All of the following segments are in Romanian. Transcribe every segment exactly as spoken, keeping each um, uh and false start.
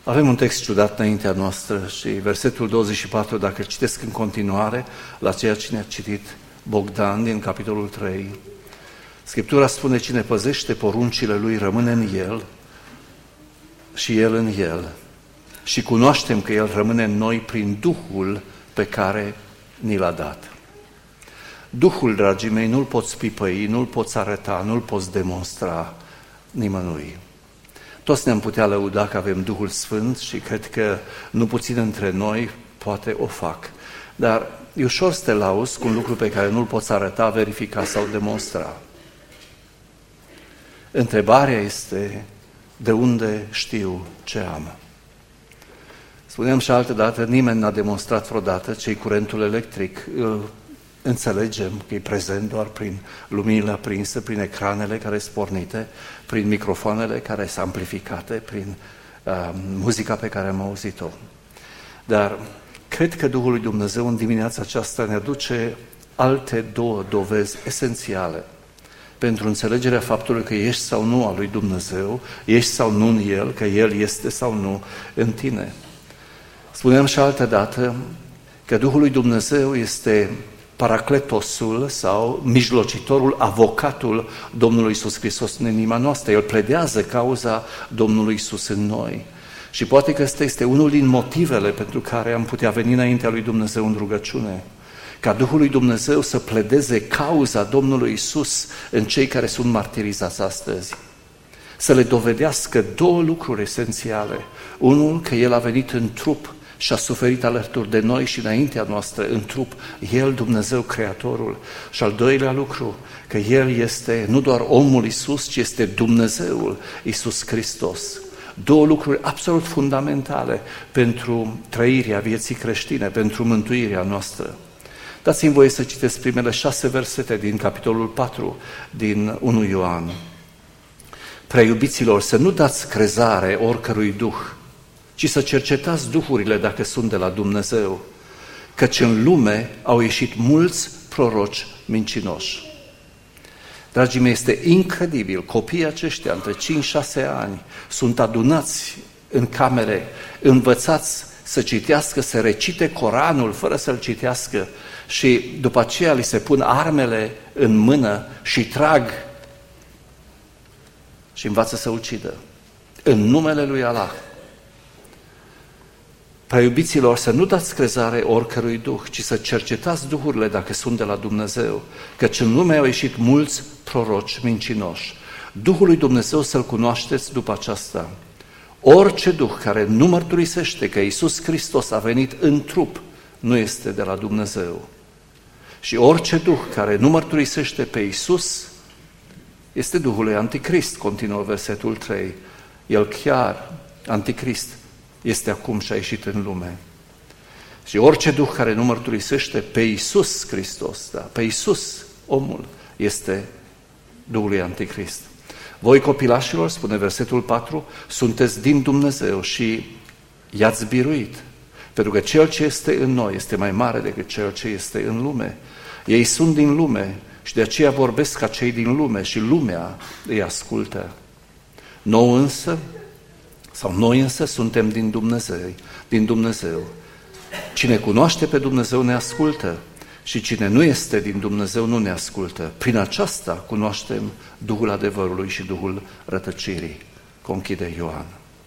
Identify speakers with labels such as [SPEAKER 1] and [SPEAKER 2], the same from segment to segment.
[SPEAKER 1] Avem un text ciudat înaintea noastră și versetul douăzeci și patru, dacă îl citesc în continuare, la ceea ce ne-a citit Bogdan din capitolul trei, Scriptura spune: cine păzește poruncile lui rămâne în el și el în el. Și cunoaștem că el rămâne în noi prin Duhul pe care ni l-a dat. Duhul, dragii mei, nu-l poți pipăi, nu-l poți arăta, nu-l poți demonstra nimănui. Toți ne-am putea lăuda că avem Duhul Sfânt și cred că nu puțin dintre noi poate o fac. Dar e ușor să te lauzi cu un lucru pe care nu-l poți arăta, verifica sau demonstra. Întrebarea este: de unde știu ce am? Spuneam și altă dată, nimeni n-a demonstrat vreodată ce-i curentul electric. Îl înțelegem că e prezent doar prin luminile aprinse, prin ecranele care sunt pornite, prin microfoanele care sunt amplificate, prin uh, muzica pe care am auzit-o. Dar cred că Duhul lui Dumnezeu în dimineața aceasta ne aduce alte două dovezi esențiale pentru înțelegerea faptului că ești sau nu al lui Dumnezeu, ești sau nu în El, că El este sau nu în tine. Spuneam și altă dată că Duhul lui Dumnezeu este paracletosul sau mijlocitorul, avocatul Domnului Iisus Hristos în inima noastră. El pledează cauza Domnului Iisus în noi. Și poate că ăsta este unul din motivele pentru care am putea veni înaintea lui Dumnezeu în rugăciune. Ca Duhul lui Dumnezeu să pledeze cauza Domnului Iisus în cei care sunt martirizați astăzi. Să le dovedească două lucruri esențiale. Unul, că El a venit în trup și a suferit alături de noi și înaintea noastră în trup, El, Dumnezeu Creatorul. Și al doilea lucru, că El este nu doar omul Iisus, ci este Dumnezeul Iisus Hristos. Două lucruri absolut fundamentale pentru trăirea vieții creștine, pentru mântuirea noastră. Dați-mi voie să citesc primele șase versete din capitolul patru din unu Ioan. Preiubiților, să nu dați crezare oricărui duh, ci să cercetați duhurile dacă sunt de la Dumnezeu, căci în lume au ieșit mulți proroci mincinoși. Dragii mei, este incredibil, copiii aceștia între cinci șase ani sunt adunați în camere, învățați să citească, să recite Coranul fără să-l citească și după aceea li se pun armele în mână și trag și învață să ucidă în numele lui Allah. Preiubiților, să nu dați crezare oricărui duh, ci să cercetați duhurile dacă sunt de la Dumnezeu, căci în lume au ieșit mulți proroci mincinoși. Duhul lui Dumnezeu să-L cunoașteți după aceasta. Orice duh care nu mărturisește că Iisus Hristos a venit în trup, nu este de la Dumnezeu. Și orice duh care nu mărturisește pe Iisus este Duhul lui Anticrist, continuă versetul trei. El chiar, Anticrist, este acum și a ieșit în lume. Și orice duh care nu mărturisește pe Iisus Hristos, da, pe Iisus, omul, este Duhul lui Anticrist. Voi, copilașilor, spune versetul patru, sunteți din Dumnezeu și i-ați biruit, pentru că cel ce este în noi este mai mare decât cel ce este în lume. Ei sunt din lume și de aceea vorbesc ca cei din lume și lumea îi ascultă. Nouă însă, sau noi însă suntem din Dumnezeu, din Dumnezeu. Cine cunoaște pe Dumnezeu ne ascultă și cine nu este din Dumnezeu nu ne ascultă. Prin aceasta cunoaștem Duhul adevărului și Duhul rătăcirii, conchide Ioan.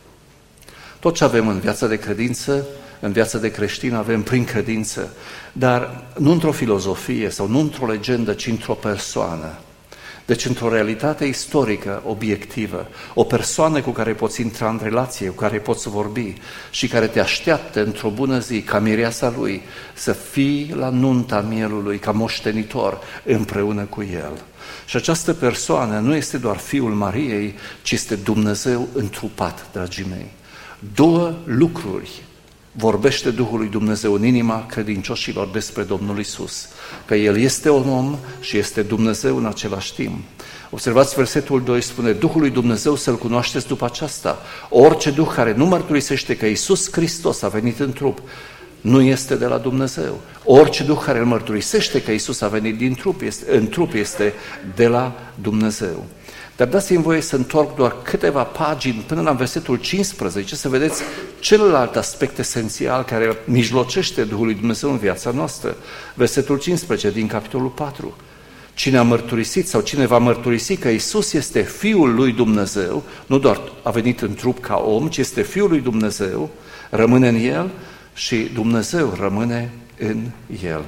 [SPEAKER 1] Tot ce avem în viața de credință, în viața de creștin avem prin credință, dar nu într-o filozofie sau nu într-o legendă, ci într-o persoană. Deci într-o realitate istorică, obiectivă, o persoană cu care poți intra în relație, cu care poți vorbi și care te așteaptă într-o bună zi, ca mireasa lui, să fii la nunta mielului, ca moștenitor împreună cu el. Și această persoană nu este doar Fiul Mariei, ci este Dumnezeu întrupat, dragii mei. Două lucruri vorbește Duhul lui Dumnezeu în inima credincioșilor despre Domnul Iisus, că El este un om și este Dumnezeu în același timp. Observați versetul doi, spune, Duhul lui Dumnezeu să-L cunoașteți după aceasta. Orice Duh care nu mărturisește că Iisus Hristos a venit în trup, nu este de la Dumnezeu. Orice Duh care îl mărturisește că Iisus a venit din trup, este, în trup este de la Dumnezeu. Dar dați-mi voie să întorc doar câteva pagini până la versetul cincisprezece, să vedeți celălalt aspect esențial care mijlocește Duhul lui Dumnezeu în viața noastră. Versetul cincisprezece din capitolul patru. Cine a mărturisit sau cine va mărturisi că Iisus este Fiul lui Dumnezeu, nu doar a venit în trup ca om, ci este Fiul lui Dumnezeu, rămâne în El și Dumnezeu rămâne în El.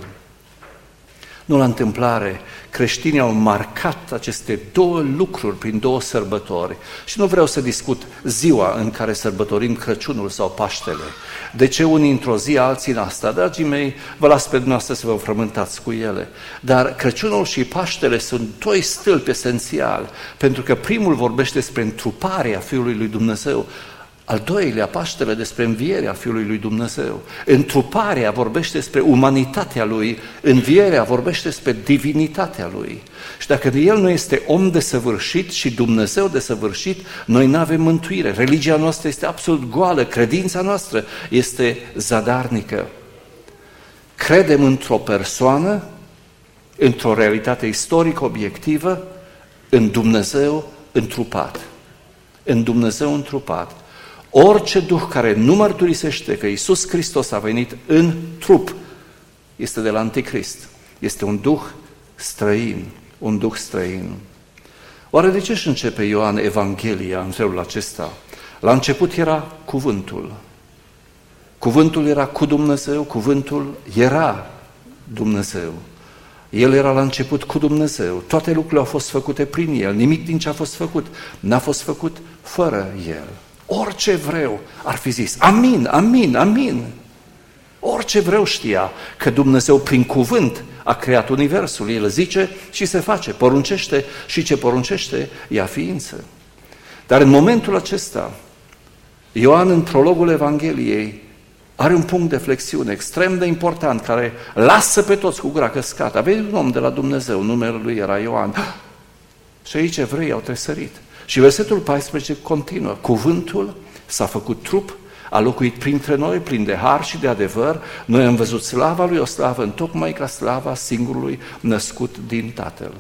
[SPEAKER 1] Nu la întâmplare, creștinii au marcat aceste două lucruri prin două sărbători și nu vreau să discut ziua în care sărbătorim Crăciunul sau Paștele. De ce unii într-o zi, alții în asta? Dragii mei, vă las pe dumneavoastră să vă frământați cu ele. Dar Crăciunul și Paștele sunt doi stâlpi esențiali, pentru că primul vorbește despre întruparea Fiului lui Dumnezeu, al doilea, Paștele, despre învierea Fiului lui Dumnezeu. Întruparea vorbește despre umanitatea Lui, învierea vorbește despre divinitatea Lui. Și dacă El nu este om desăvârșit și Dumnezeu desăvârșit, noi nu avem mântuire. Religia noastră este absolut goală, credința noastră este zadarnică. Credem într-o persoană, într-o realitate istorică obiectivă, în Dumnezeu întrupat. În Dumnezeu întrupat. Orice duh care nu mărturisește că Iisus Hristos a venit în trup este de la Anticrist. Este un duh străin, un duh străin. Oare de ce își începe Ioan Evanghelia în felul acesta? La început era cuvântul. Cuvântul era cu Dumnezeu, cuvântul era Dumnezeu. El era la început cu Dumnezeu. Toate lucrurile au fost făcute prin El. Nimic din ce a fost făcut n-a fost făcut fără El. Orice vreu ar fi zis, amin, amin, amin. Orice vreu știa că Dumnezeu prin cuvânt a creat universul. El zice și se face, poruncește și ce poruncește ia ființă. Dar în momentul acesta, Ioan în prologul Evangheliei are un punct de flexiune extrem de important care lasă pe toți cu gura căscată. A venit un om de la Dumnezeu, numele lui era Ioan. Și aici evreii au tresărit. Și versetul paisprezece continuă. Cuvântul s-a făcut trup, a locuit printre noi, plin de har și de adevăr. Noi am văzut slava lui, o slavă întocmai ca slava singurului născut din Tatăl.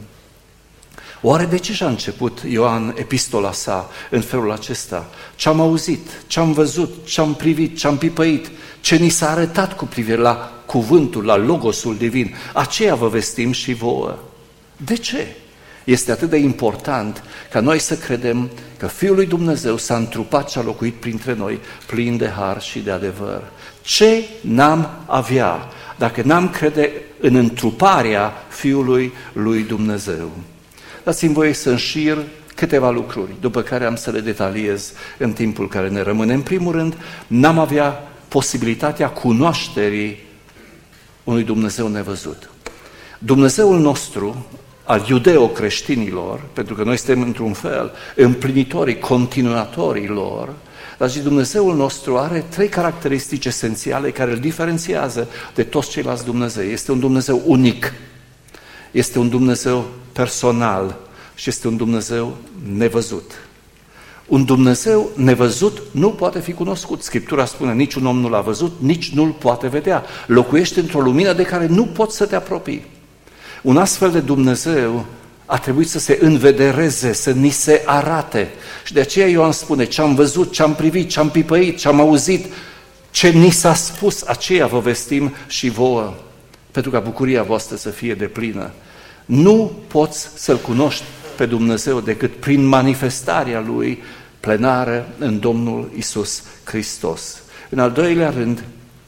[SPEAKER 1] Oare de ce și-a început Ioan epistola sa în felul acesta? Ce-am auzit, ce-am văzut, ce-am privit, ce-am pipăit, ce ni s-a arătat cu privire la cuvântul, la logosul divin, aceea vă vestim și vouă. De ce? Este atât de important ca noi să credem că Fiul lui Dumnezeu s-a întrupat și a locuit printre noi, plin de har și de adevăr. Ce n-am avea dacă n-am crede în întruparea Fiului lui Dumnezeu? Dați-mi voie să înșir câteva lucruri, după care am să le detaliez în timpul care ne rămâne. În primul rând, n-am avea posibilitatea cunoașterii unui Dumnezeu nevăzut. Dumnezeul nostru, al iudeo-creștinilor, pentru că noi suntem într-un fel împlinitorii, continuatorii lor, dar și Dumnezeul nostru are trei caracteristici esențiale care îl diferențiază de toți ceilalți Dumnezei. Este un Dumnezeu unic, este un Dumnezeu personal și este un Dumnezeu nevăzut. Un Dumnezeu nevăzut nu poate fi cunoscut. Scriptura spune, niciun om nu l-a văzut, nici nu-l poate vedea. Locuiește într-o lumină de care nu poți să te apropii. Un astfel de Dumnezeu a trebuit să se învedereze, să ni se arate. Și de aceea Ioan spune, ce-am văzut, ce-am privit, ce-am pipăit, ce-am auzit, ce ni s-a spus, aceea vă vestim și vouă, pentru ca bucuria voastră să fie deplină. Nu poți să-L cunoști pe Dumnezeu decât prin manifestarea Lui plenară în Domnul Iisus Hristos. În al doilea rând,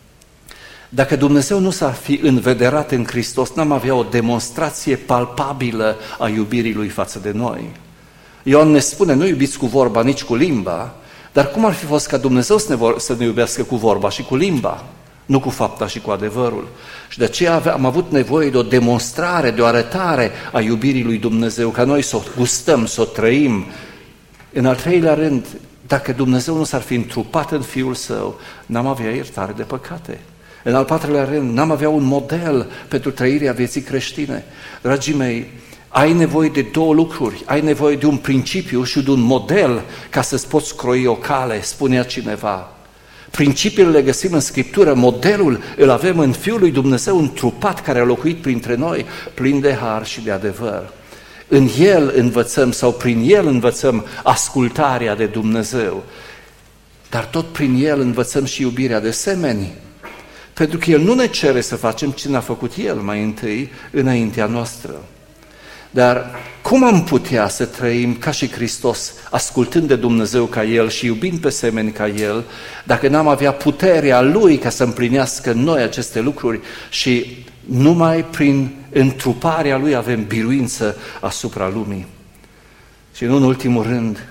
[SPEAKER 1] dacă Dumnezeu nu s-ar fi învederat în Hristos, n-am avea o demonstrație palpabilă a iubirii Lui față de noi. Ioan ne spune, nu iubiți cu vorba, nici cu limba, dar cum ar fi fost ca Dumnezeu să ne, vor, să ne iubească cu vorba și cu limba, nu cu fapta și cu adevărul? Și de aceea am avut nevoie de o demonstrare, de o arătare a iubirii Lui Dumnezeu, ca noi să o gustăm, să o trăim. În al treilea rând, dacă Dumnezeu nu s-ar fi întrupat în Fiul Său, n-am avea iertare de păcate. În al patrulea rând, n-am avea un model pentru trăirea vieții creștine. Dragii mei, ai nevoie de două lucruri. Ai nevoie de un principiu și de un model ca să-ți poți croi o cale, spunea cineva. Principiile le găsim în Scriptură, modelul îl avem în Fiul lui Dumnezeu întrupat care a locuit printre noi, plin de har și de adevăr. În El învățăm sau prin El învățăm ascultarea de Dumnezeu, dar tot prin El învățăm și iubirea de semeni. Pentru că El nu ne cere să facem ce ne-a făcut El mai întâi înaintea noastră. Dar cum am putea să trăim ca și Hristos, ascultând de Dumnezeu ca El și iubind pe semeni ca El, dacă n-am avea puterea Lui ca să împlinească în noi aceste lucruri și numai prin întruparea Lui avem biruință asupra lumii? Și nu în ultimul rând,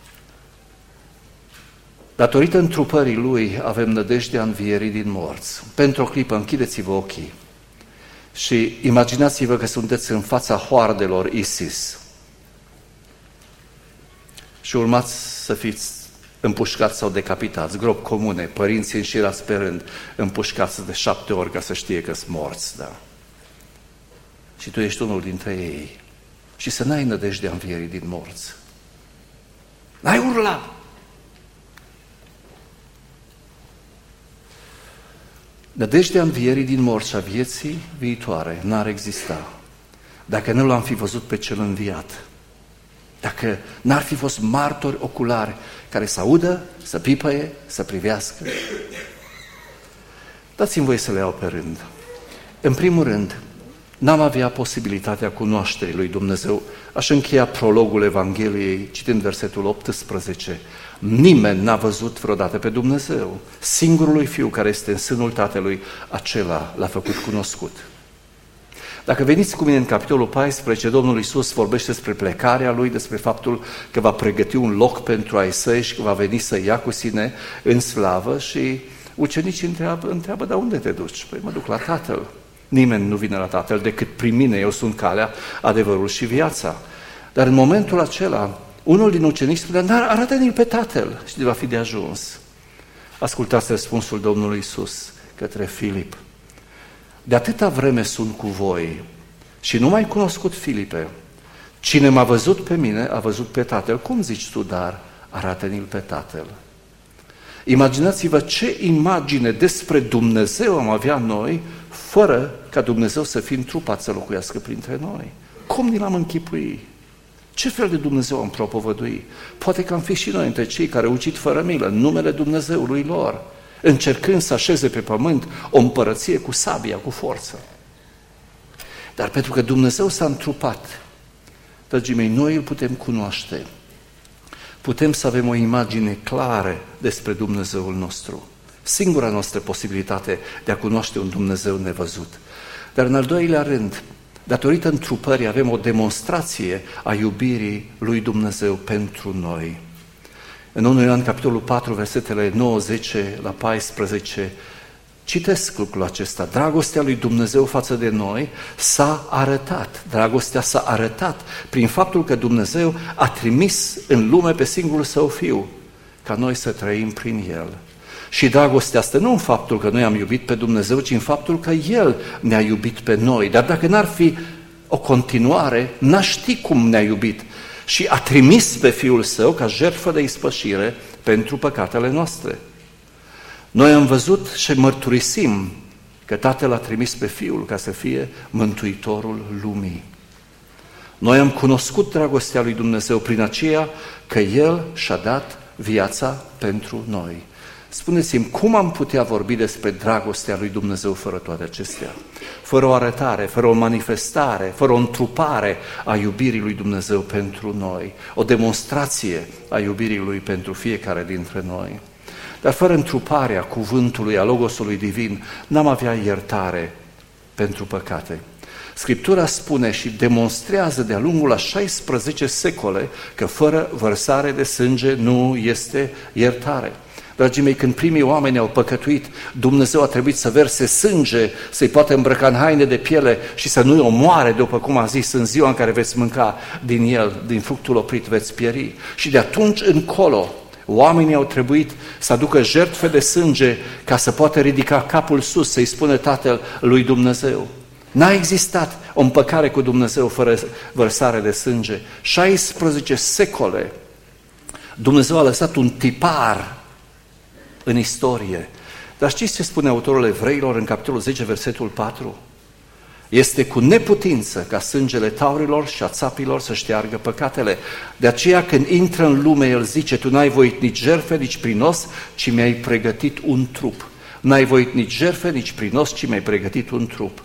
[SPEAKER 1] datorită întrupării Lui avem nădejdea învierii din morți. Pentru o clipă închideți-vă ochii și imaginați-vă că sunteți în fața hoardelor ISIS și urmați să fiți împușcați sau decapitați, gropi comune, părinții înșirați pe rând, împușcați de șapte ori ca să știe că sunt morți, da? Și tu ești unul dintre ei și să n-ai nădejdea învierii din morți. N-ai urla! Nădejdea învierii din morți și a vieții viitoare n-ar exista dacă nu l-am fi văzut pe cel înviat, dacă n-ar fi fost martori oculari care să audă, să pipăie, să privească. Dați-mi voie să le iau pe rând. În primul rând, n-am avea posibilitatea cunoașterii lui Dumnezeu. Aș încheia prologul Evangheliei citind versetul optsprezece. Nimeni n-a văzut vreodată pe Dumnezeu. Singurul Fiu care este în sânul Tatălui, acela l-a făcut cunoscut. Dacă veniți cu mine în capitolul paisprezece, Domnul Iisus vorbește despre plecarea Lui, despre faptul că va pregăti un loc pentru ai Săi și că va veni să ia cu sine în slavă și ucenicii întreabă, întreabă, dar unde te duci? Păi mă duc la Tatăl. Nimeni nu vine la Tatăl decât prin mine, eu sunt calea, adevărul și viața. Dar în momentul acela, unul din ucenici spunea, arată-ne-l pe Tatăl și va fi de ajuns. Ascultați răspunsul Domnului Iisus către Filip. De atâta vreme sunt cu voi și nu m-ai cunoscut, Filipe. Cine m-a văzut pe mine, a văzut pe Tatăl. Cum zici tu, dar arată-ne-l pe Tatăl? Imaginați-vă ce imagine despre Dumnezeu am avea noi, fără ca Dumnezeu să fie întrupat să locuiască printre noi. Cum ni l-am închipui? Ce fel de Dumnezeu am propovădui? Poate că am fi și noi între cei care au ucit fără milă în numele Dumnezeului lor, încercând să așeze pe pământ o împărăție cu sabia, cu forță. Dar pentru că Dumnezeu s-a întrupat, dragii mei, noi îl putem cunoaște. Putem să avem o imagine clară despre Dumnezeul nostru. Singura noastră posibilitate de a cunoaște un Dumnezeu nevăzut. Dar în al doilea rând, datorită întrupării avem o demonstrație a iubirii lui Dumnezeu pentru noi. În întâi Ioan, capitolul patru, versetele nouă, zece la paisprezece, citesc lucrul acesta. Dragostea lui Dumnezeu față de noi s-a arătat. Dragostea s-a arătat prin faptul că Dumnezeu a trimis în lume pe singurul Său Fiu, ca noi să trăim prin El. Și dragostea asta nu în faptul că noi am iubit pe Dumnezeu, ci în faptul că El ne-a iubit pe noi. Dar dacă n-ar fi o continuare, n-aș ști cum ne-a iubit. Și a trimis pe Fiul Său ca jertfă de ispășire pentru păcatele noastre. Noi am văzut și mărturisim că Tatăl a trimis pe Fiul ca să fie Mântuitorul lumii. Noi am cunoscut dragostea lui Dumnezeu prin aceea că El și-a dat viața pentru noi. Spuneți-mi, cum am putea vorbi despre dragostea lui Dumnezeu fără toate acestea? Fără o arătare, fără o manifestare, fără o întrupare a iubirii lui Dumnezeu pentru noi, o demonstrație a iubirii lui pentru fiecare dintre noi. Dar fără întruparea cuvântului, a logosului divin, n-am avea iertare pentru păcate. Scriptura spune și demonstrează de-a lungul a șaisprezece secole că fără vărsare de sânge nu este iertare. Dragii mei, când primii oameni au păcătuit, Dumnezeu a trebuit să verse sânge, să-i poată îmbrăca în haine de piele și să nu-i omoare, după cum a zis, în ziua în care veți mânca din el, din fructul oprit veți pieri. Și de atunci încolo, oamenii au trebuit să aducă jertfe de sânge ca să poată ridica capul sus, să-i spună Tatăl lui Dumnezeu. N-a existat o împăcare cu Dumnezeu fără vărsare de sânge. șaisprezece secole Dumnezeu a lăsat un tipar în istorie. Dar știți ce spune autorul Evreilor în capitolul zece, versetul patru? Este cu neputință ca sângele taurilor și a țapilor să șteargă păcatele. De aceea când intră în lume, el zice, tu n-ai voit nici jertfe, nici prinos, ci mi-ai pregătit un trup. N-ai voit nici jertfe, nici prinos, ci mi-ai pregătit un trup.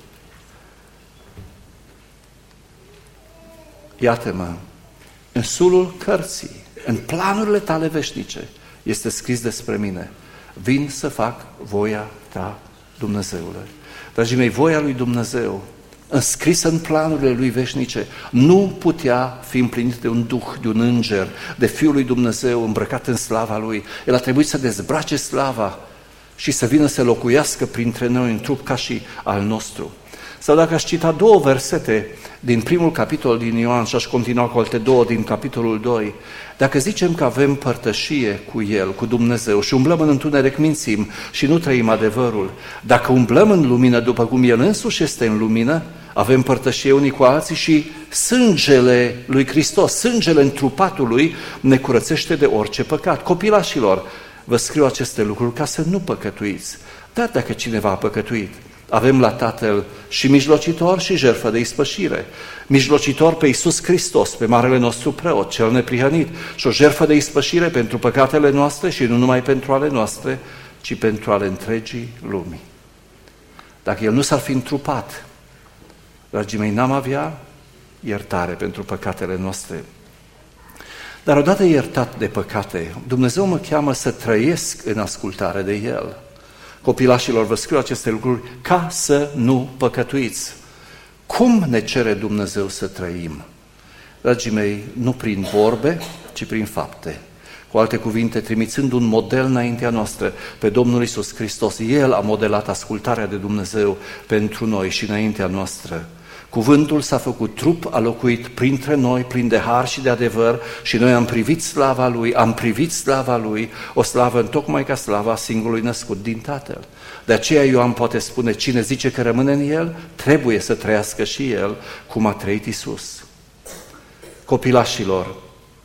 [SPEAKER 1] Iată-mă, în sulul cărții, în planurile tale veșnice, este scris despre mine. Vin să fac voia ta, Dumnezeule. Dragii mei, voia lui Dumnezeu, înscrisă în planurile lui veșnice, nu putea fi împlinită de un duh, de un înger, de Fiul lui Dumnezeu îmbrăcat în slava lui. El a trebuit să dezbrace slava și să vină să locuiască printre noi în trup ca și al nostru. Sau dacă aș cita două versete din primul capitol din Ioan și aș continua cu alte două din capitolul doi, dacă zicem că avem părtășie cu El, cu Dumnezeu și umblăm în întuneric mințim și nu trăim adevărul, dacă umblăm în lumină după cum El însuși este în lumină, avem părtășie unii cu alții și sângele lui Hristos, sângele întrupatul lui ne curățește de orice păcat. Copilașilor, vă scriu aceste lucruri ca să nu păcătuiți. Dar dacă cineva a păcătuit, avem la Tatăl și mijlocitor și jertfă de ispășire. Mijlocitor pe Iisus Hristos, pe marele nostru preot, cel neprihănit, și o jertfă de ispășire pentru păcatele noastre și nu numai pentru ale noastre, ci pentru ale întregii lumii. Dacă El nu s-ar fi întrupat, dragii mei, n-am avea iertare pentru păcatele noastre. Dar odată iertat de păcate, Dumnezeu mă cheamă să trăiesc în ascultare de El. Copilașilor, vă scriu aceste lucruri ca să nu păcătuiți. Cum ne cere Dumnezeu să trăim? Dragii mei, nu prin vorbe, ci prin fapte. Cu alte cuvinte, trimițând un model înaintea noastră pe Domnul Iisus Hristos, El a modelat ascultarea de Dumnezeu pentru noi și înaintea noastră. Cuvântul s-a făcut trup, a locuit printre noi, plin de har și de adevăr, și noi am privit slava Lui, am privit slava Lui, o slavă întocmai ca slava singurului născut din Tatăl. De aceea Ioan poate spune, cine zice că rămâne în El, trebuie să trăiască și El cum a trăit Iisus. Copilașilor,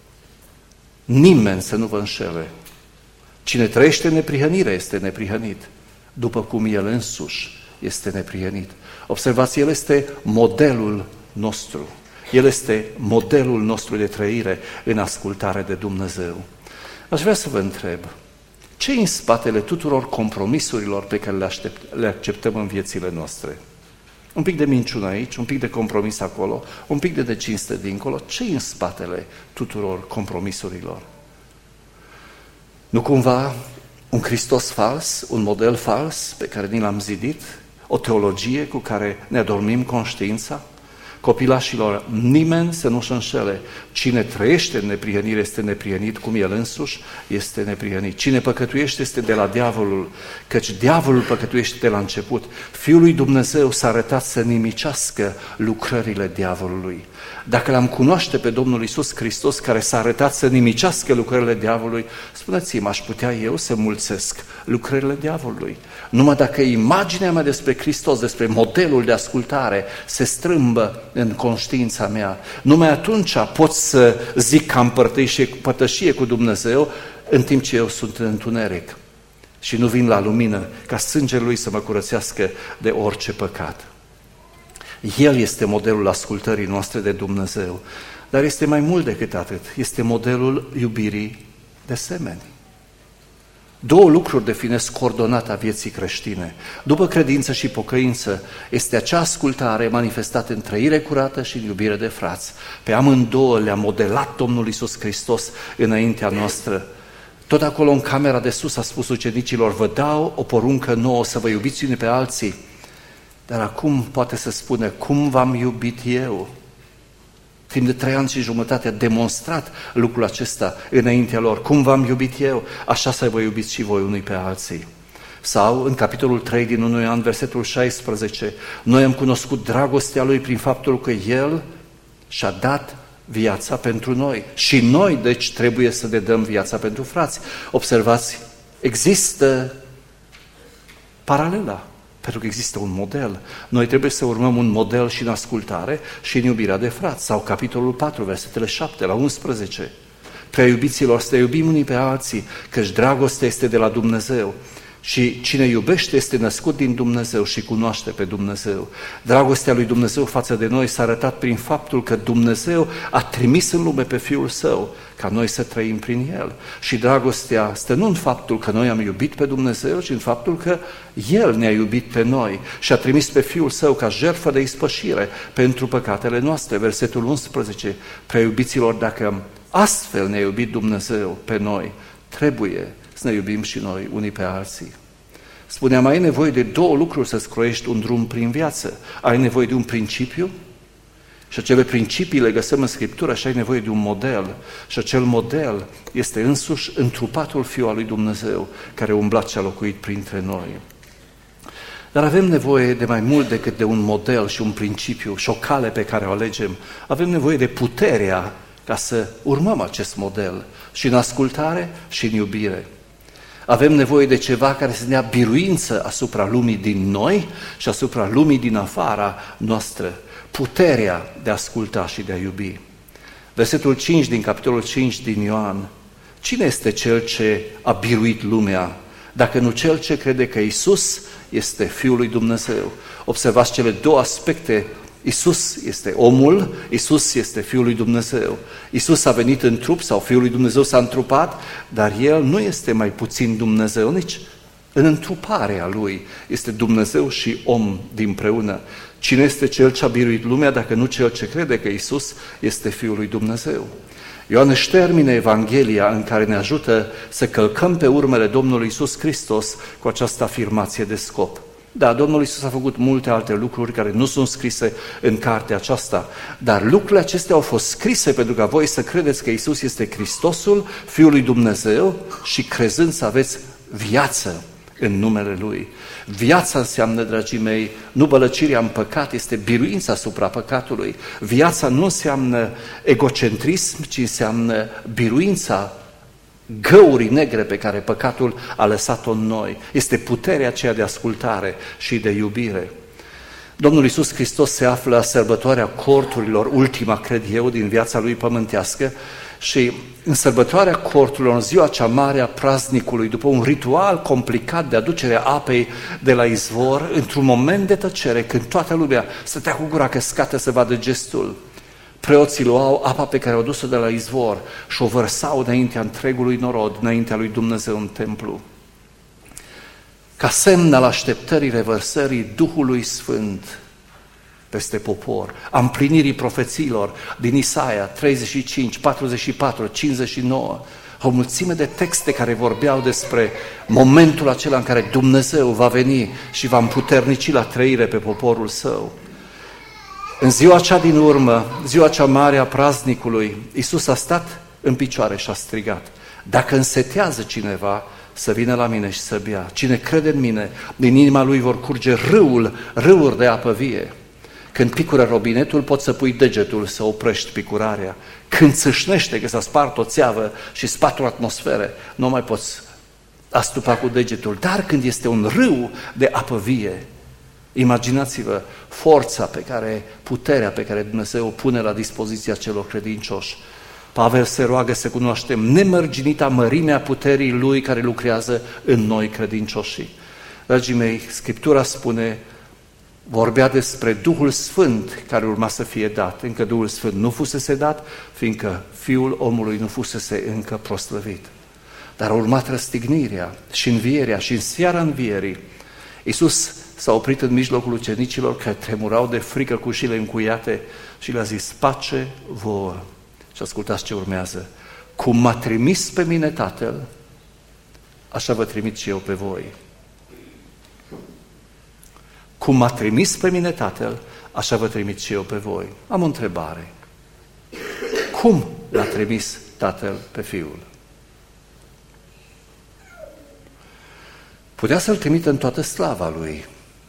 [SPEAKER 1] nimeni să nu vă înșele. Cine trăiește în neprihănire este neprihănit, după cum El însuși este neprihănit. Observați, El este modelul nostru. El este modelul nostru de trăire în ascultare de Dumnezeu. Aș vrea să vă întreb, ce e în spatele tuturor compromisurilor pe care le, aștept, le acceptăm în viețile noastre? Un pic de minciună aici, un pic de compromis acolo, un pic de necinste dincolo. Ce e în spatele tuturor compromisurilor? Nu cumva un Hristos fals, un model fals pe care ni l-am zidit? O teologie cu care ne adormim conștiința? Copilașilor, nimeni să nu-și înșele. Cine trăiește în neprihănire este neprihănit, cum El însuși este neprihănit. Cine păcătuiește este de la diavolul, căci diavolul păcătuiește de la început. Fiul lui Dumnezeu s-a arătat să nimicească lucrările diavolului. Dacă l-am cunoaște pe Domnul Iisus Hristos, care s-a arătat să nimicească lucrările diavolului, spuneți-mi, aș putea eu să mulțesc lucrările diavolului? Numai dacă imaginea mea despre Hristos, despre modelul de ascultare se strâmbă în conștiința mea, numai atunci pot să zic că am părtășie, părtășie cu Dumnezeu, în timp ce eu sunt în întuneric și nu vin la lumină, ca sângele Lui să mă curățească de orice păcat. El este modelul ascultării noastre de Dumnezeu, dar este mai mult decât atât, este modelul iubirii de semeni. Două lucruri definesc coordonata vieții creștine. După credință și pocăință, este acea ascultare manifestată în trăire curată și în iubire de frați. Pe amândouă le-a modelat Domnul Iisus Hristos înaintea noastră. Tot acolo în camera de sus a spus ucenicilor, vă dau o poruncă nouă, să vă iubiți unii pe alții. Dar acum poate să spune, cum v-am iubit eu? Timp de trei ani și jumătate a demonstrat lucrul acesta înaintea lor. Cum v-am iubit eu, așa să vă iubiți și voi unii pe alții. Sau în capitolul trei din întâi Ioan, versetul șaisprezece, noi am cunoscut dragostea Lui prin faptul că El și-a dat viața pentru noi. Și noi, deci, trebuie să ne dăm viața pentru frați. Observați, există paralela. Pentru că există un model. Noi trebuie să urmăm un model și în ascultare și în iubirea de frați. Sau capitolul patru, versetele șapte la unsprezece. Prea iubiților, să iubim unii pe alții, căci dragostea este de la Dumnezeu. Și cine iubește este născut din Dumnezeu și cunoaște pe Dumnezeu. Dragostea lui Dumnezeu față de noi s-a arătat prin faptul că Dumnezeu a trimis în lume pe Fiul Său, ca noi să trăim prin El. Și dragostea stă nu în faptul că noi am iubit pe Dumnezeu, ci în faptul că El ne-a iubit pe noi și a trimis pe Fiul Său ca jertfă de ispășire pentru păcatele noastre. Versetul unsprezece, prea iubiților, dacă astfel ne-a iubit Dumnezeu pe noi, trebuie să ne iubim și noi unii pe alții. Spuneam, ai nevoie de două lucruri să-ți croiești un drum prin viață. Ai nevoie de un principiu și acele principii le găsim în Scriptură și ai nevoie de un model. Și acel model este însuși întrupatul Fiul al lui Dumnezeu care a umblat și a locuit printre noi. Dar avem nevoie de mai mult decât de un model și un principiu și o cale pe care o alegem. Avem nevoie de puterea ca să urmăm acest model și în ascultare și în iubire. Avem nevoie de ceva care să ne ia biruință asupra lumii din noi și asupra lumii din afara noastră. Puterea de a asculta și de a iubi. Versetul cinci din capitolul cinci din Ioan. Cine este cel ce a biruit lumea, dacă nu cel ce crede că Iisus este Fiul lui Dumnezeu? Observați cele două aspecte. Iisus este omul, Iisus este Fiul lui Dumnezeu. Iisus a venit în trup sau Fiul lui Dumnezeu s-a întrupat, dar El nu este mai puțin Dumnezeu, nici în întruparea Lui. Este Dumnezeu și om dinpreună. Cine este cel ce a biruit lumea dacă nu cel ce crede că Iisus este Fiul lui Dumnezeu? Ioan își termine Evanghelia în care ne ajută să călcăm pe urmele Domnului Iisus Hristos cu această afirmație de scop. Da, Domnul Iisus a făcut multe alte lucruri care nu sunt scrise în cartea aceasta, dar lucrurile acestea au fost scrise pentru ca voi să credeți că Iisus este Hristosul, Fiul lui Dumnezeu și crezând să aveți viață în numele Lui. Viața înseamnă, dragii mei, nu bălăcirea în păcat, este biruința asupra păcatului. Viața nu înseamnă egocentrism, ci înseamnă biruința găurii negre pe care păcatul a lăsat-o în noi. Este puterea aceea de ascultare și de iubire. Domnul Iisus Hristos se află la sărbătoarea corturilor, ultima, cred eu, din viața Lui pământească, și în sărbătoarea corturilor, în ziua cea mare a praznicului, după un ritual complicat de aducere a apei de la izvor, într-un moment de tăcere, când toată lumea stătea cu gura căscată să vadă gestul, preoții luau apa pe care o dus-o de la izvor și o vărsau înaintea întregului norod, înaintea lui Dumnezeu în templu, ca semn al așteptării revărsării Duhului Sfânt peste popor, a împlinirii profețiilor din Isaia treizeci și cinci, patruzeci și patru, cincizeci și nouă, o mulțime de texte care vorbeau despre momentul acela în care Dumnezeu va veni și va împuternici la trăire pe poporul Său. În ziua cea din urmă, ziua cea mare a praznicului, Iisus a stat în picioare și a strigat: dacă însetează cineva, să vină la mine și să bea. Cine crede în mine, din inima lui vor curge râul, râuri de apă vie. Când picură robinetul, poți să pui degetul să oprești picurarea. Când țâșnește că s-a spart o țeavă și spat o atmosferă, nu mai poți astupa cu degetul. Dar când este un râu de apă vie, imaginați-vă forța pe care, puterea pe care Dumnezeu o pune la dispoziția celor credincioși. Pavel se roagă să cunoaștem nemărginita mărimea puterii Lui care lucrează în noi credincioșii. Dragii mei, Scriptura spune, vorbea despre Duhul Sfânt care urma să fie dat. Încă Duhul Sfânt nu fusese dat, fiindcă Fiul omului nu fusese încă proslăvit. Dar a urmat răstignirea și învierea și în seara învierii Iisus s-a oprit în mijlocul ucenicilor care tremurau de frică cu ușile încuiate și le-a zis: pace vouă. Și ascultați ce urmează: cum m-a trimis pe mine Tatăl, așa vă trimit și eu pe voi. Cum m-a trimis pe mine Tatăl, așa vă trimit și eu pe voi. Am o întrebare. Cum l-a trimis Tatăl pe Fiul? Putea să-L trimită în toată slava Lui.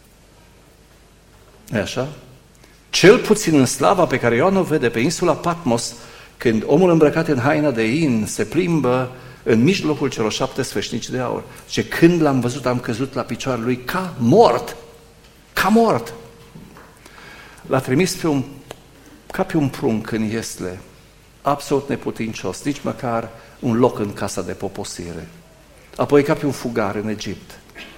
[SPEAKER 1] E așa? Cel puțin în slava pe care Ioan o vede pe insula Patmos, când omul îmbrăcat în haina de in se plimbă în mijlocul celor șapte sfeșnici de aur. Și când l-am văzut, am căzut la picioarele Lui ca mort. Ca mort. L-a trimis pe un, ca pe un prunc în iesle, absolut neputincios, nici măcar un loc în casa de poposire. Apoi ca pe un fugar în Egipt.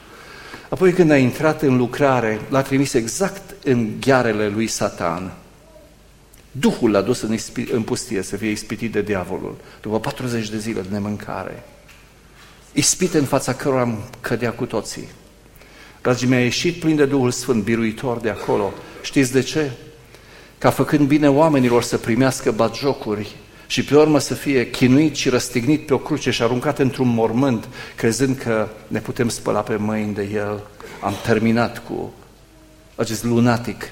[SPEAKER 1] Apoi când a intrat în lucrare, l-a trimis exact în ghearele lui Satan. Duhul l-a dus în, ispi- în pustie să fie ispitit de diavolul, după patruzeci de zile de nemâncare. Ispite în fața cărora cădea cu toții. Dragii mei, a ieșit plin de Duhul Sfânt, biruitor de acolo. Știți de ce? Ca făcând bine oamenilor să primească batjocuri și pe urmă să fie chinuit și răstignit pe o cruce și aruncat într-un mormânt, crezând că ne putem spăla pe mâini de el. Am terminat cu acest lunatic.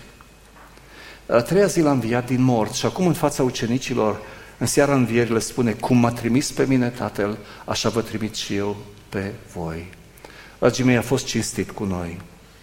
[SPEAKER 1] A treia zi l-a înviat din morți și acum în fața ucenicilor, în seara învierii le spune: cum m-a trimis pe mine Tatăl, așa vă trimit și eu pe voi. Dragii mei, a fost cinstit cu noi.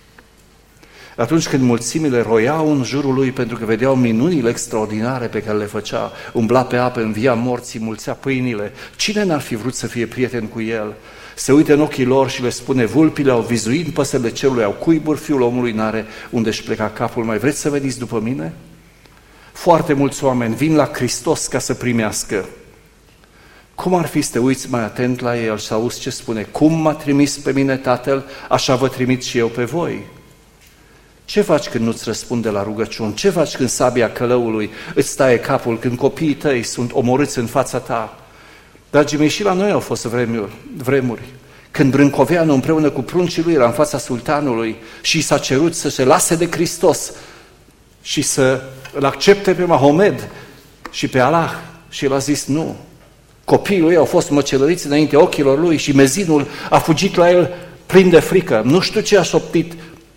[SPEAKER 1] Atunci când mulțimile roiau în jurul lui pentru că vedeau minunile extraordinare pe care le făcea, umbla pe apă, învia morții, mulțea pâinile, cine n-ar fi vrut să fie prieten cu el? Se uită în ochii lor și le spune: vulpile au vizuit, păsările cerului au cuiburi, Fiul omului n-are unde își pleca capul. Mai vreți să veniți după mine? Foarte mulți oameni vin la Hristos ca să primească. Cum ar fi să te uiți mai atent la el și să auzi ce spune? Cum m-a trimis pe mine Tatăl, așa vă trimit și eu pe voi. Ce faci când nu-ți răspunde la rugăciuni? Ce faci când sabia călăului îți taie capul, când copiii tăi sunt omorâți în fața ta? Dragii mei, și la noi au fost vremuri, vremuri când Brâncoveanu împreună cu pruncii lui era în fața sultanului și s-a cerut să se lase de Hristos și să îl accepte pe Mahomed și pe Allah, și el a zis nu. Copiii lui au fost măcelăriți înainte ochilor lui și mezinul a fugit la el plin de frică. Nu știu ce a șoptit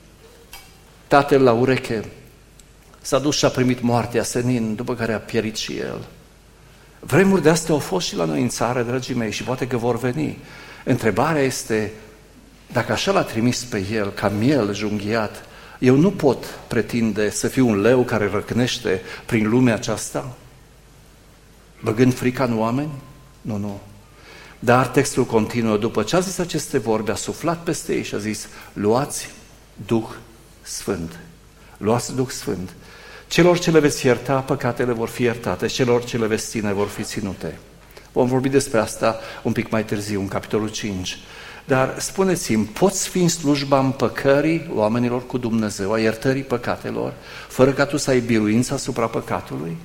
[SPEAKER 1] tatăl la ureche. S-a dus și a primit moartea senin, după care a pierit și el. Vremuri de astea au fost și la noi în țară, dragii mei, și poate că vor veni. Întrebarea este, dacă așa l-a trimis pe el, ca miel junghiat, eu nu pot pretinde să fiu un leu care răcnește prin lumea aceasta, băgând frica în oameni? Nu, nu. Dar textul continuă, după ce a zis aceste vorbe, a suflat peste ei și a zis: luați Duh Sfânt. Luați Duh Sfânt. Celor ce le veți ierta, păcatele vor fi iertate, celor ce le veți ține vor fi ținute. Vom vorbi despre asta un pic mai târziu, în capitolul cinci. Dar spuneți-mi, poți fi în slujba împăcării oamenilor cu Dumnezeu, a iertării păcatelor, fără ca tu să ai biruință asupra păcatului?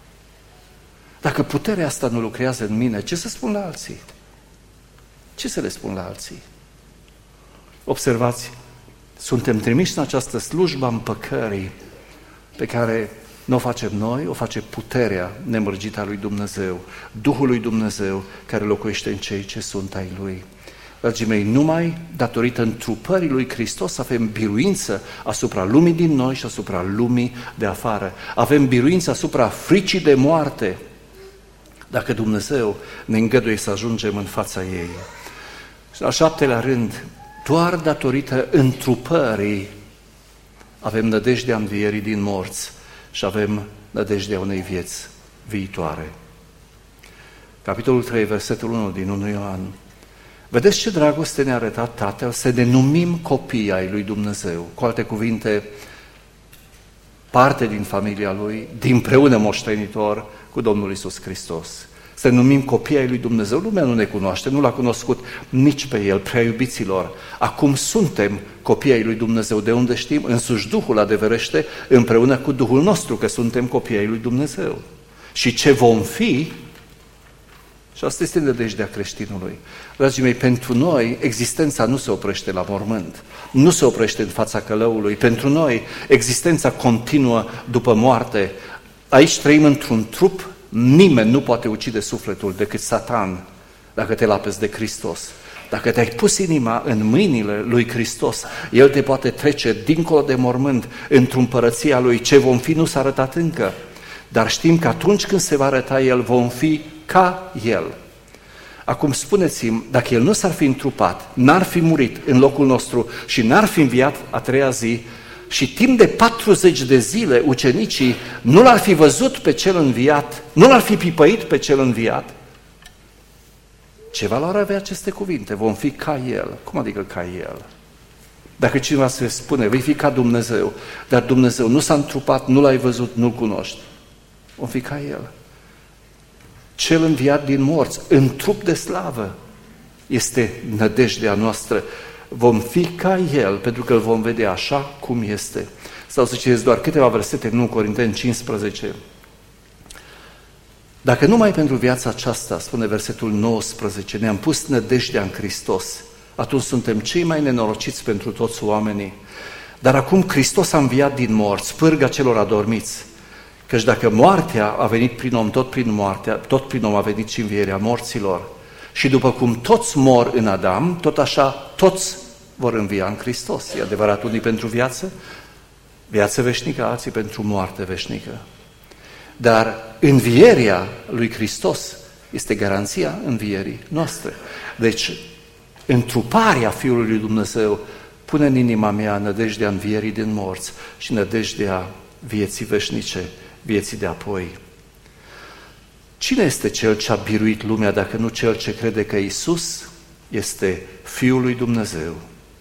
[SPEAKER 1] Dacă puterea asta nu lucrează în mine, ce să spun la alții? Ce să le spun la alții? Observați, suntem trimiși în această slujbă împăcării pe care nu o facem noi, o face puterea nemărgită a lui Dumnezeu, Duhul lui Dumnezeu care locuiește în cei ce sunt ai Lui. Dragii mei, numai datorită întrupării lui Hristos avem biruință asupra lumii din noi și asupra lumii de afară. Avem biruință asupra fricii de moarte, dacă Dumnezeu ne îngăduie să ajungem în fața ei. Și al șaptelea rând, doar datorită întrupării avem nădejdea învierii din morți și avem nădejdea unei vieți viitoare. Capitolul trei, versetul unu din întâi Ioan. Vedeți ce dragoste ne-a arătat Tatăl, să ne numim copii ai lui Dumnezeu. Cu alte cuvinte, parte din familia Lui, dinpreună moștenitor cu Domnul Iisus Hristos. Să ne numim copii ai lui Dumnezeu. Lumea nu ne cunoaște, nu l-a cunoscut nici pe El, prea iubiților. Acum suntem copii ai lui Dumnezeu. De unde știm? Însuși Duhul adeverește împreună cu Duhul nostru că suntem copii ai lui Dumnezeu. Și ce vom fi, și asta este nădejdea creștinului. Dragii mei, pentru noi existența nu se oprește la mormânt, nu se oprește în fața călăului. Pentru noi existența continuă după moarte. Aici trăim într-un trup, nimeni nu poate ucide sufletul decât Satan dacă te lapezi de Hristos. Dacă te-ai pus inima în mâinile lui Hristos, El te poate trece dincolo de mormânt într-o împărăția Lui. Ce vom fi nu s-a arătat încă, dar știm că atunci când se va arăta El, vom fi ca El. Acum spuneți-mi, dacă El nu s-ar fi întrupat, n-ar fi murit în locul nostru și n-ar fi înviat a treia zi și timp de patruzeci de zile ucenicii nu l-ar fi văzut pe Cel înviat, nu l-ar fi pipăit pe Cel înviat, ce valoare avea aceste cuvinte? Vom fi ca El. Cum adică ca El? Dacă cineva se spune, vei fi ca Dumnezeu, dar Dumnezeu nu s-a întrupat, nu l-ai văzut, nu-L cunoști, vom fi ca El. Cel înviat din morți, în trup de slavă, este nădejdea noastră. vom fi ca El, pentru că îl vom vedea așa cum este. Sau să citesc doar câteva versete în unu Corinteni cincisprezece. Dacă numai pentru viața aceasta, spune versetul nouăsprezece, ne-am pus nădejdea în Hristos, atunci suntem cei mai nenorociți pentru toți oamenii. Dar acum Hristos a înviat din morți, pârga celor adormiți. Căci dacă moartea a venit prin om, tot prin moartea, tot prin om a venit și învierea morților. Și după cum toți mor în Adam, tot așa toți vor învia în Hristos. E adevărat, unii pentru viață, viață veșnică, alții pentru moarte veșnică. Dar învierea lui Hristos este garanția învierii noastre. Deci, întruparea Fiului lui Dumnezeu pune în inima mea nădejdea învierii din morți și nădejdea vieții veșnice, vieții de apoi. Cine este cel ce a biruit lumea dacă nu cel ce crede că Iisus este Fiul lui Dumnezeu?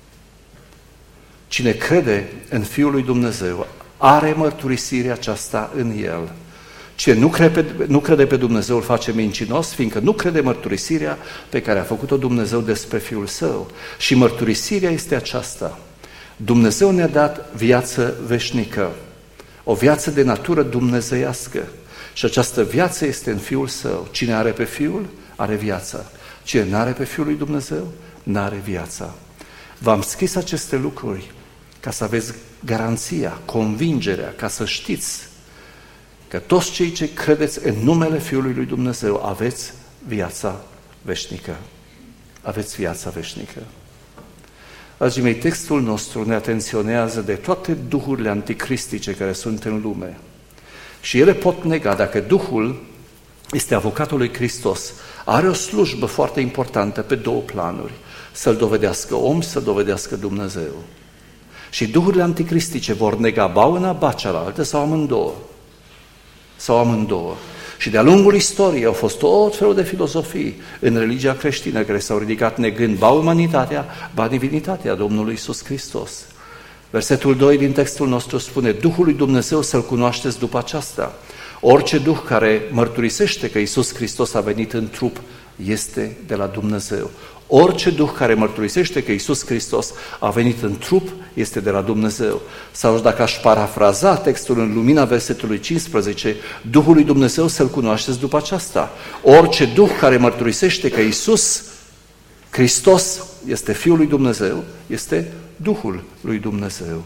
[SPEAKER 1] Cine crede în Fiul lui Dumnezeu are mărturisirea aceasta în El. Cine nu crede, nu crede pe Dumnezeu îl face mincinos, fiindcă nu crede mărturisirea pe care a făcut-o Dumnezeu despre Fiul Său. Și mărturisirea este aceasta. Dumnezeu ne-a dat viață veșnică, o viață de natură dumnezeiască. Și această viață este în Fiul Său. Cine are pe Fiul, are viața. Cine nu are pe Fiul lui Dumnezeu, n-are viața. V-am scris aceste lucruri ca să aveți garanția, convingerea, ca să știți că toți cei ce credeți în numele Fiului lui Dumnezeu aveți viața veșnică. Aveți viața veșnică. Dragii mei, textul nostru ne atenționează de toate duhurile anticristice care sunt în lume. Și ele pot nega, dacă Duhul este avocatul lui Hristos, are o slujbă foarte importantă pe două planuri, să-L dovedească om, să-L dovedească Dumnezeu. Și duhurile anticristice vor nega ba una, ba cealaltă, sau amândouă. Sau amândouă. Și de-a lungul istoriei au fost tot felul de filozofii în religia creștină care s-au ridicat negând ba umanitatea, ba divinitatea Domnului Iisus Hristos. Versetul doi din textul nostru spune: Duhul lui Dumnezeu să-L cunoașteți după aceasta. Orice duh care mărturisește că Iisus Hristos a venit în trup este de la Dumnezeu. Orice duh care mărturisește că Iisus Hristos a venit în trup este de la Dumnezeu. Sau dacă aș parafraza textul în lumina versetului cincisprezece, Duhul lui Dumnezeu să-L cunoașteți după aceasta. Orice duh care mărturisește că Iisus Hristos este Fiul lui Dumnezeu, este Duhul lui Dumnezeu.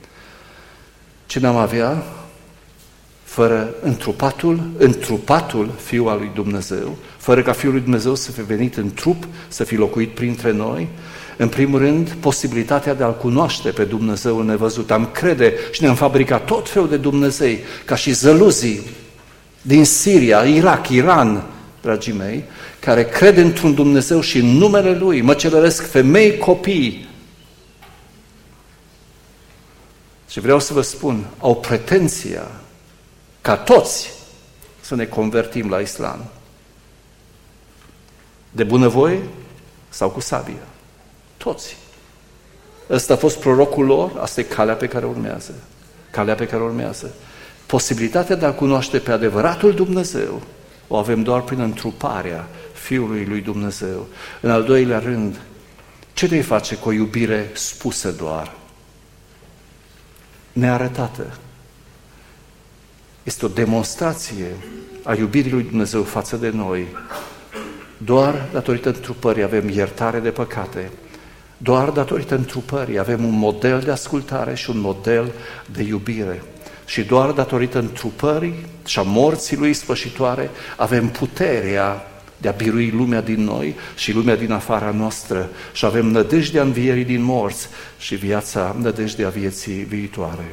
[SPEAKER 1] Ce n-am avea fără întrupatul, întrupatul Fiul al lui Dumnezeu, fără ca Fiul lui Dumnezeu să fie venit în trup, să fie locuit printre noi? În primul rând, posibilitatea de a-L cunoaște pe Dumnezeul nevăzut. Am crede și ne-am fabricat tot felul de Dumnezei, ca și zăluzii din Siria, Irak, Iran, dragii mei, care cred într-un Dumnezeu și în numele Lui măcelăresc femei, copii. Și vreau să vă spun, au pretenția ca toți să ne convertim la islam. De bunăvoie sau cu sabie. Toți. Ăsta a fost prorocul lor, asta e calea pe care urmează. Calea pe care urmează. Posibilitatea de a cunoaște pe adevăratul Dumnezeu o avem doar prin întruparea Fiului lui Dumnezeu. În al doilea rând, ce ne face cu o iubire spusă doar? Nearătată. Este o demonstrație a iubirii lui Dumnezeu față de noi. Doar datorită întrupării avem iertare de păcate. Doar datorită întrupării avem un model de ascultare și un model de iubire. Și doar datorită întrupării și a morții lui ispășitoare avem puterea de a birui lumea din noi și lumea din afara noastră și avem nădejdea învierii din morți și viața, nădejdea vieții viitoare.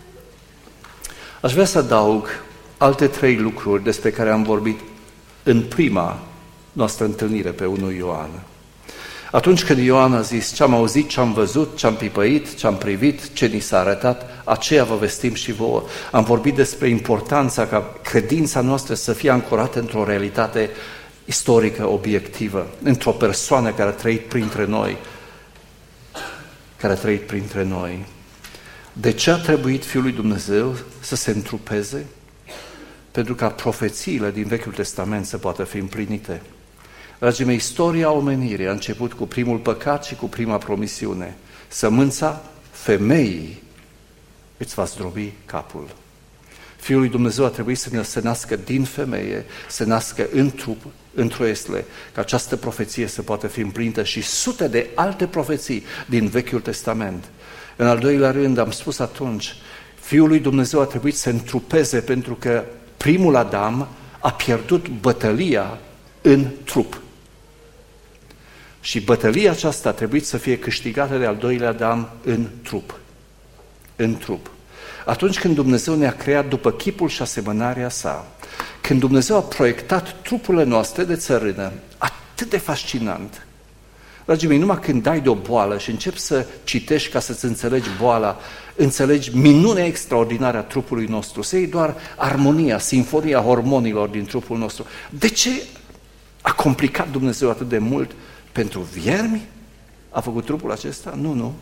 [SPEAKER 1] Aș vrea să adaug alte trei lucruri despre care am vorbit în prima noastră întâlnire pe unu Ioan. Atunci când Ioan a zis ce am auzit, ce am văzut, ce am pipăit, ce am privit, ce ni s-a arătat, aceea vă vestim și vouă. Am vorbit despre importanța ca credința noastră să fie ancorată într-o realitate istorică, obiectivă, într-o persoană care a trăit printre noi, care a trăit printre noi. De ce a trebuit Fiul lui Dumnezeu să se întrupeze? Pentru ca profețiile din Vechiul Testament să poată fi împlinite. Dragii mei, istoria omenirii a început cu primul păcat și cu prima promisiune. Sămânța femeii îți va zdrobi capul. Fiul lui Dumnezeu a trebuit să se nască din femeie, să nască în trup, într-o esle, ca această profeție să poată fi împlinită și sute de alte profeții din Vechiul Testament. În al doilea rând, am spus atunci, Fiul lui Dumnezeu a trebuit să se întrupeze pentru că primul Adam a pierdut bătălia în trup. Și bătălia aceasta a trebuit să fie câștigată de al doilea Adam în trup. În trup. Atunci când Dumnezeu ne-a creat după chipul și asemănarea sa, când Dumnezeu a proiectat trupurile noastre de țărână, atât de fascinant. Dragii mei, numai când dai de o boală și începi să citești ca să-ți înțelegi boala, înțelegi minunea extraordinară a trupului nostru, să iei doar armonia, sinfonia hormonilor din trupul nostru. De ce a complicat Dumnezeu atât de mult? Pentru viermi? A făcut trupul acesta? Nu, nu.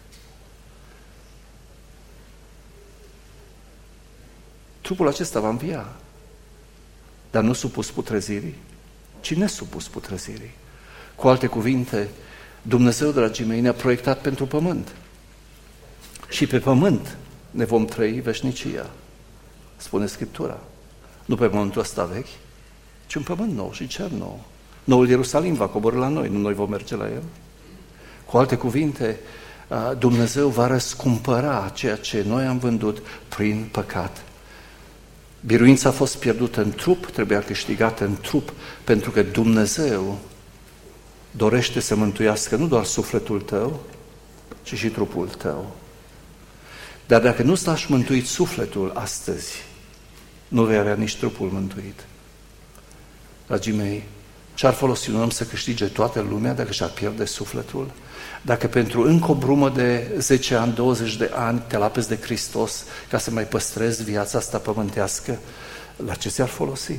[SPEAKER 1] Trupul acesta va învia, dar nu supus putrezirii, ci nesupus putrezirii. Cu alte cuvinte, Dumnezeu, dragii mei, ne-a proiectat pentru pământ. Și pe pământ ne vom trăi veșnicia, spune Scriptura. Nu pe pământul ăsta vechi, ci un pământ nou și cer nou. Noul Ierusalim va coborî la noi, nu noi vom merge la el. Cu alte cuvinte, Dumnezeu va răscumpăra ceea ce noi am vândut prin păcat. Biruința a fost pierdută în trup, trebuia câștigată în trup, pentru că Dumnezeu dorește să mântuiască nu doar sufletul tău, ci și trupul tău. Dar dacă nu-ți lași mântuit sufletul astăzi, nu vei avea nici trupul mântuit. Dragii mei, ce-ar folosi un om să câștige toată lumea dacă și-ar pierde sufletul? Dacă pentru încă o brumă de zece ani, douăzeci de ani te lapezi de Hristos ca să mai păstrezi viața asta pământească, la ce ți-ar folosi?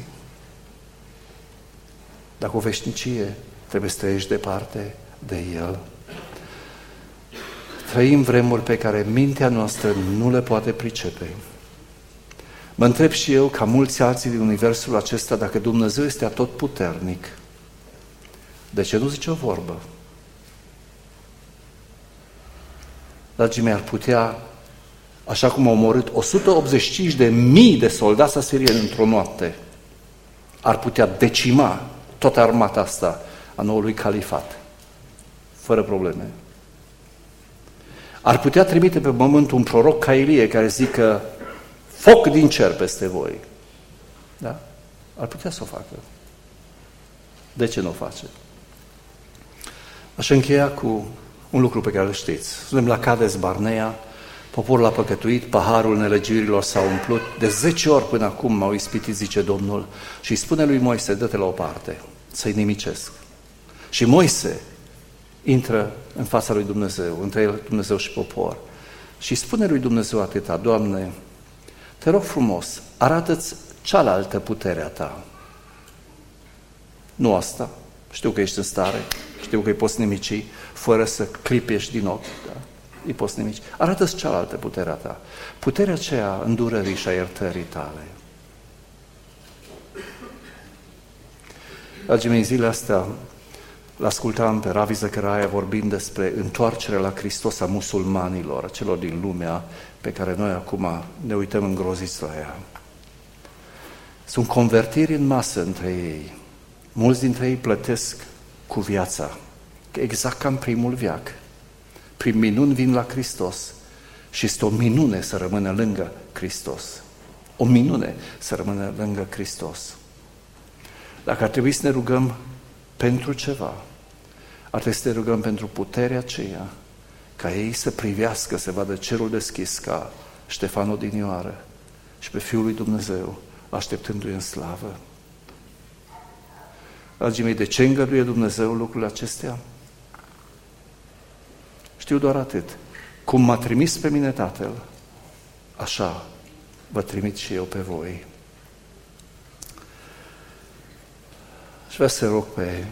[SPEAKER 1] Dacă o veșnicie trebuie să trăiești departe de El. Trăim vremuri pe care mintea noastră nu le poate pricepe. Mă întreb și eu, ca mulți alții din universul acesta, dacă Dumnezeu este atotputernic, de ce nu zice o vorbă? Dragii mei, ar putea, așa cum au omorât o sută optzeci și cinci de mii de soldați asirieni într-o noapte, ar putea decima toată armata asta a noului califat, fără probleme. Ar putea trimite pe pământ un proroc ca Ilie care zică foc din cer peste voi. Da? Ar putea să o facă. De ce nu o face? Aș încheia cu un lucru pe care îl știți. Suntem la Cades Barnea, poporul a păcătuit, paharul nelegiuirilor s-a umplut. De zece ori până acum m-au ispitit, zice Domnul, și îi spune lui Moise, dă-te la o parte, să-i nimicesc. Și Moise intră în fața lui Dumnezeu, între el, Dumnezeu și popor, și spune lui Dumnezeu atâta, Doamne, te rog frumos, arată-ți cealaltă puterea ta. Nu asta, știu că ești în stare, știu că îi poți nimici, fără să clipești din ochi, da? Îi poți nimici. Arată-ți cealaltă puterea ta, puterea aceea îndurării și a iertării tale. Dragii mei, zilele astea l-ascultam pe Ravi Zachariah vorbind despre întoarcerea la Hristos a musulmanilor, a celor din lumea pe care noi acum ne uităm îngroziți la ea. Sunt convertiri în masă între ei. Mulți dintre ei plătesc cu viața, exact ca în primul veac. Prin minuni vin la Hristos și este o minune să rămână lângă Hristos. O minune să rămână lângă Hristos. Dacă ar trebui să ne rugăm pentru ceva, ar trebui să ne rugăm pentru puterea aceea, ca ei să privească, să vadă cerul deschis ca Ștefan odinioară și pe Fiul lui Dumnezeu, așteptându-i în slavă. Dragii mei, de ce îngăduie Dumnezeu lucrurile acestea? Știu doar atât. Cum m-a trimis pe mine Tatăl, așa vă trimit și eu pe voi. Și vreau să rog pe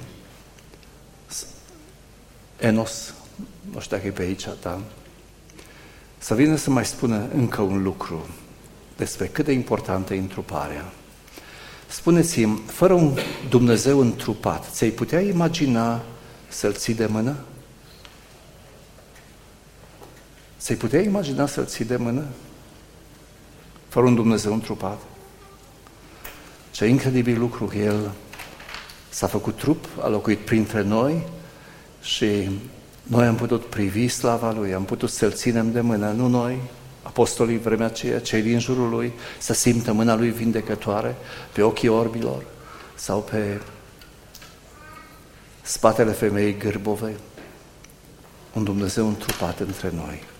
[SPEAKER 1] Enos, nu știu dacă e pe aici, da, să vină să mai spună încă un lucru despre cât de importantă e întruparea. Spuneți-mi, fără un Dumnezeu întrupat, ți-ai putea imagina să-L ții de mână? Ți-ai putea imagina să-L ții de mână? Fără un Dumnezeu întrupat. Ce incredibil lucru că El s-a făcut trup, a locuit printre noi și noi am putut privi slava Lui, am putut să-L ținem de mână, nu noi, apostolii vremea aceea, cei din jurul Lui, să simtă mâna Lui vindecătoare pe ochii orbilor sau pe spatele femeii gârbove, un Dumnezeu întrupat între noi.